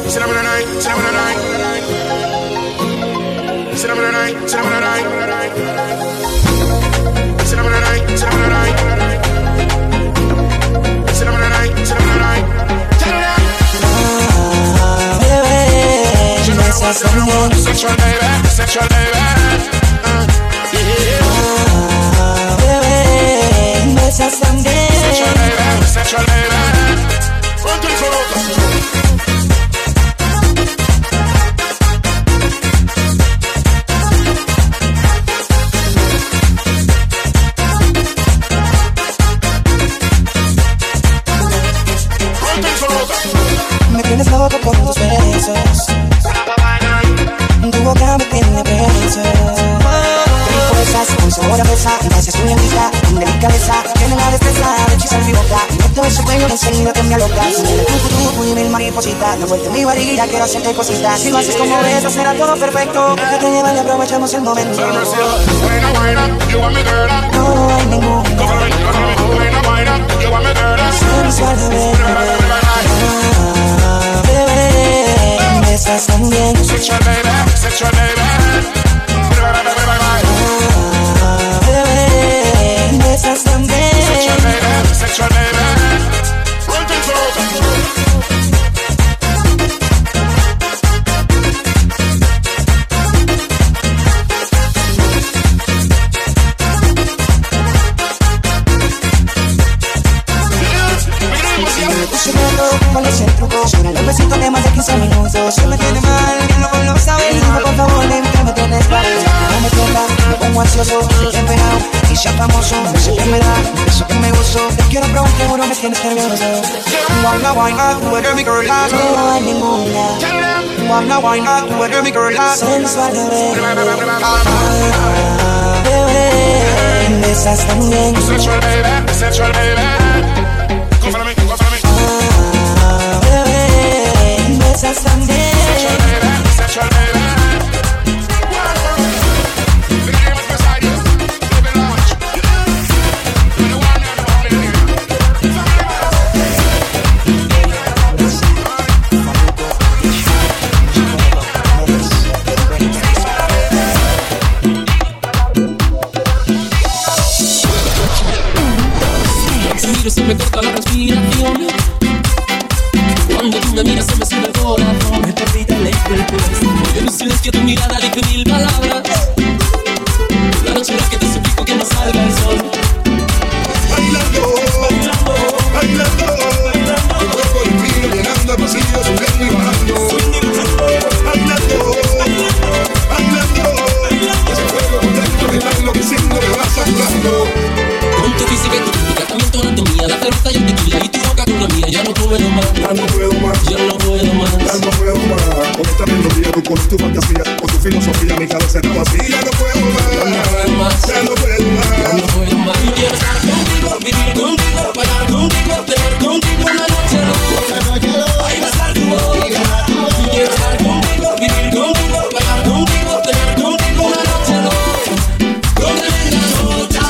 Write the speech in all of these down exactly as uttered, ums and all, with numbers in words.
Cinnamon and I, cinnamon and I. Cinnamon and I, cinnamon and I. Cinnamon and I, cinnamon and I. Cinnamon and I, cinnamon and I. Sexual baby, sexual baby. Uh, yeah. Ah, bebé, besas también. Sexual baby, sexual baby. Ponte el solo. Me tienes loco con tus besos. Tu boca me tiene preso. Rico esas con sabor a mesa. Gracias tu lentita, con delicadeza. Tiene la destreza de hechizar mi boca. Meto ese cuello enseguida que me aloca. Si me tu tu y mil maripositas. Me vuelto en mi barriguita, quiero hacerte cositas. Si lo haces como ves, será todo perfecto. Déjate llevar y aprovechamos el momento. No hay ningún sensual bebé. Besas también. Sexual baby, sexual baby. Ah, bebé, besas también. Sexual baby, sexual baby. Ponte el solo. ¿Cuál es el truco? Sobre el besito de más de quince minutos. Se me tiene mal, que no lo sabes. Digo, por favor, ven que me tienes mal. No me tienda, me pongo ansioso. Estoy empeñado y ya famoso. No sé qué me da, eso que me gozo. Te quiero probar, seguro me tienes nervioso. Wanna wine up, whether me girl has. No hay ninguna. Wanna wine up, whether me girl has. Sensual bebé. Ah, bebé, besas también. Sexual baby, sexual baby. Go for me, go for me. Besas también. Sexual baby, sexual baby. The game is beside you. Live it large. You're the one, you're the one, you're Te miro, se me corta la respiración. Cuando tú me miras se me sube el corazón. Me palpita lento el corazón. En un silencio tu mirada dice mil palabras. La noche en la que te suplico que no salga el sol. Bailando, bailando, bailando, bailando. Tu cuerpo el mío llenando el pasillo, subiendo y bajando. Bailando, bailando, bailando. Ese fuego contento me va enloqueciendo, me va saturando. Con tu física y tu química, también tu anatomía, la cerveza y el tequila y tu boca con la mía. Ya no puedo más, Ya no puedo más, ya no puedo más, ya no puedo más. Con esta melodía, tú con tu fantasía, con tu filosofía, mi cabeza está vacía. Ya no puedo más, ya no puedo más, ya no puedo más, ya no puedo más. Yo quiero estar contigo, vivir contigo, bailar contigo, tener contigo una noche loca. Ahí va a estar tu boca. Yo quiero estar contigo, vivir contigo, bailar contigo, tener contigo una noche loca. Con tremenda nota.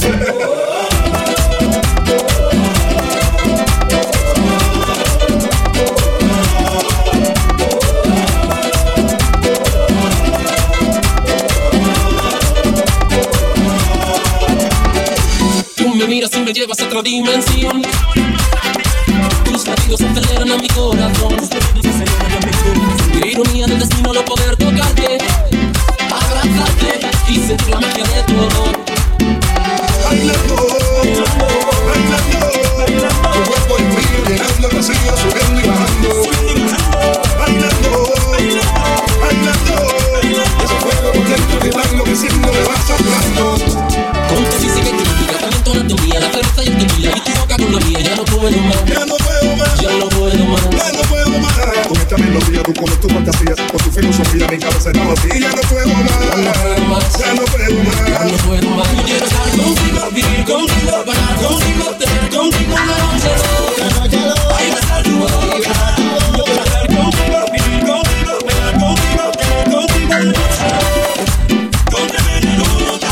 Me miras y me llevas a otra dimensión. Tus latidos aceleran a mi corazón. Qué ironía del destino no poder tocarte, abrazarte y sentir la magia de tu olor. bailando, bailando, bailando. Tu cuerpo el mío llenando el pasillo, subiendo y bajando. Bailando, bailando, ese fuego contento que va enloqueciendo, me va saturando. Con tu física y tu química, también tu anatomía, la cerveza y el tequila y tu boca con la mía. Ya no puedo más, Ya no puedo más, ya no puedo más, ya no puedo más. Con esta melodía, tú con tu fantasía, con tu filosofía, mi cabeza está vacía. Ya no puedo más, ya no puedo más, ya no puedo más, ya no puedo más. Yo quiero estar contigo, vivir contigo, bailar contigo, tener contigo una noche loca. Ahí va a estar tu boca. Yo quiero estar contigo, vivir contigo, bailar contigo, tener contigo una noche loca. Con tremenda nota.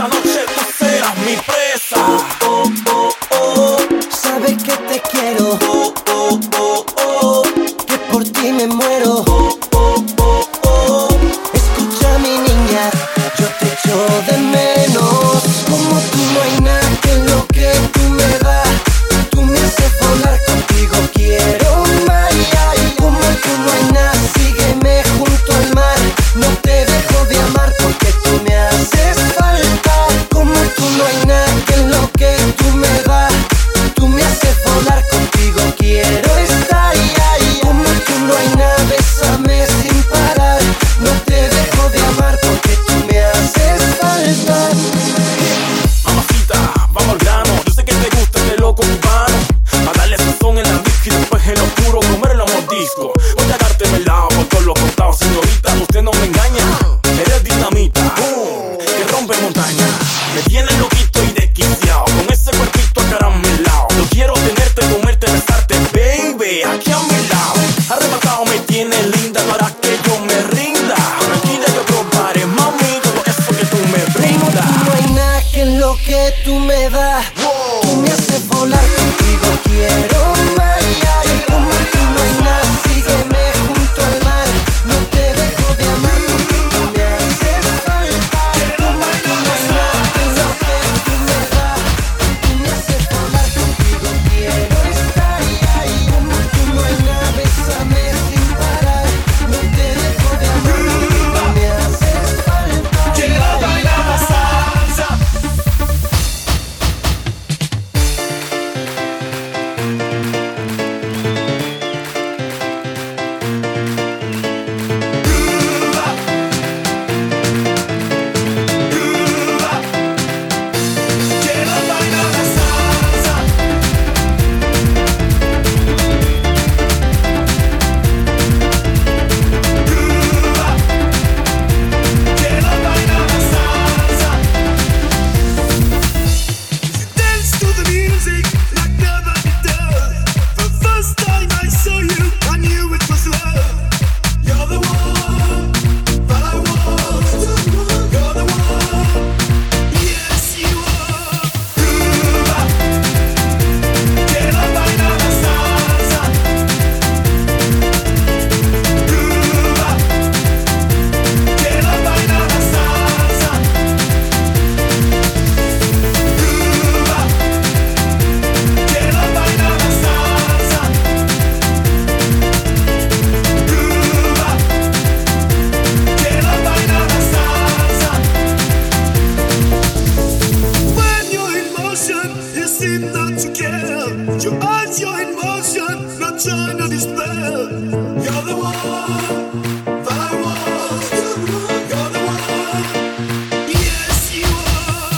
esta noche tú serás mi presa. Oh, oh, oh, sabes que te quiero. Oh, oh, oh, oh, que por ti me muero. Oh, oh, oh, oh, escucha mi niña, yo te echo de menos. Como tú no hay nada, que lo que tú me das, tú me haces volar, contigo quiero más. Como tú no hay nada, sígueme junto al mar, no te dejo de amar porque tú me haces falta. Como tú no hay nada, que lo que tú me das, tú me haces volar, contigo quiero estar. Como tú no hay nada, bésame sin parar, no te dejo de amar porque tú me haces falta. Mamacita, vamos al grano, yo sé que te gusta este loco cubano. A darle sazón en la disco y después en lo oscuro comer los mordiscos. Voy a darte melao por todos los contados, señorita, usted no me engaña. Eres dinamita, boom, que rompe montaña. Me tienes loquito y desquiciado, con ese cuerpito acaramelao. Yo quiero tenerte, comerte, besarte, baby, aquí a mi lado. Arrebatado me tienes linda, no harás que yo me rinda. Tranquila, yo probaré, mami, todo eso que tú me brindas. Como tú no hay nada, que lo que tú me das, tú me haces volar, contigo quiero más. Como tú no hay nada, sígueme junto al mar, no te dejo de amar porque tú me haces falta. Como tú no hay nada, que lo que tú me das, tú me haces volar, contigo quiero estar. Como tú no hay nada, bésame sin parar, no te dejo de amar porque tú me haces falta. Quiero bailar la salsa. Quiero bailar la salsa. Quiero bailar la salsa. Dance to the music like nobody does. The first time I saw you, I knew it was love. You're the one that I want. You're the one. Yes, you are. Quiero bailar la salsa. Quiero bailar la salsa. Quiero bailar la salsa. Quiero bailar la salsa. When you're in motion, you seem not to care. Your eyes, you're in motion, not trying to dispel. You're the one that I want. You're the one. Yes, you are.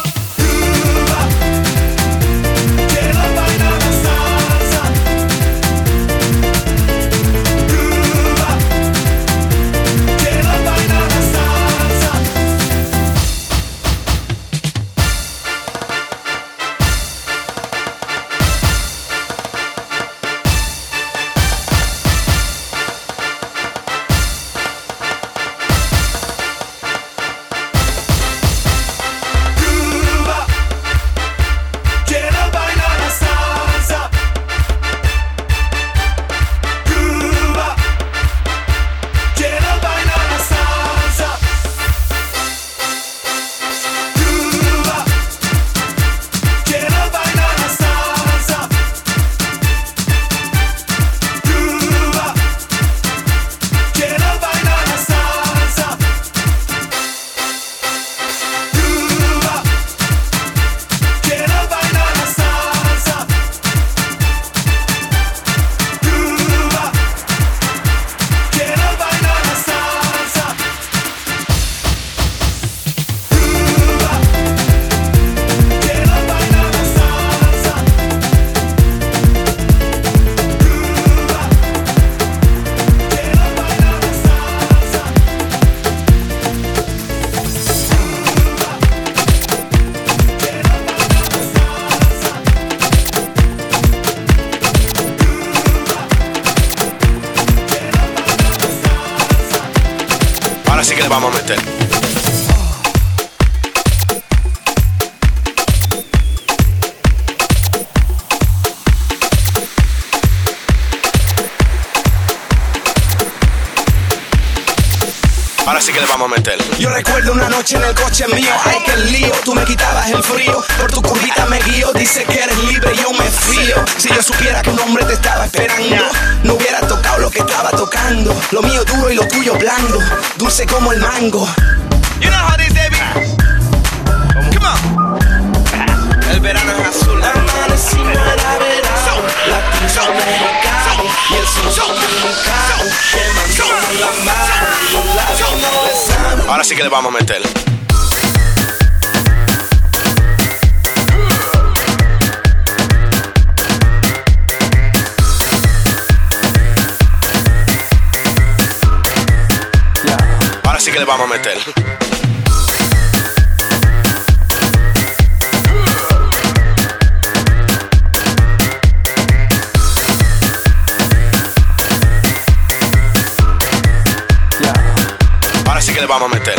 Quiero bailar la salsa. Quiero bailar la salsa. Quiero bailar la salsa. Quiero bailar la salsa. Quiero bailar la salsa. Quiero bailar la salsa. Quiero bailar la salsa. Quiero bailar la salsa. Quiero bailar la salsa. Quiero bailar la salsa. Ahora sí que le vamos a meter. Ahora sí que le vamos a meter. Yo recuerdo una noche en el coche mío, ay que lío, tú me quitabas el frío, por tu curvita me guío, dice que eres libre, yo me fío. Si yo supiera que un hombre te estaba esperando, no hubiera tocado lo que estaba tocando. Lo mío duro y lo tuyo blando, dulce como el mango. You know how this, baby. Come on. El verano es azul. Amanecimos en la verano, latinoamericano, y el sol dominicano, quemándonos la mano, los labios nos besamos. Ahora sí que le vamos a meter. Ahora sí que le vamos a meter. Ahora sí que le vamos a meter.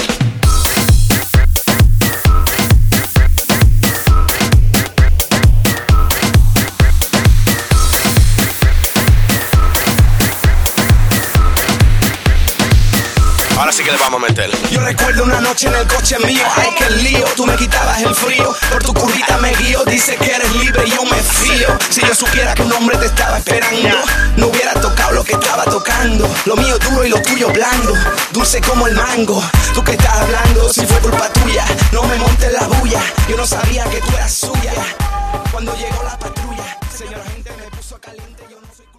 Ahora sí que le vamos a meter. Yo recuerdo una noche en el coche mío, ay que lío, tú me quitabas el frío, por tu curvita me guío, dice que eres libre, yo me fío. Si yo supiera que un hombre te estaba esperando, no hubiera tocado lo que estaba tocando. Lo mío duro y lo tuyo blando, dulce como el mango. Tú que estás hablando, si fue culpa tuya, no me montes la bulla, yo no sabía que tú eras suya. Cuando llegó la patrulla, señora gente me puso caliente, yo no soy...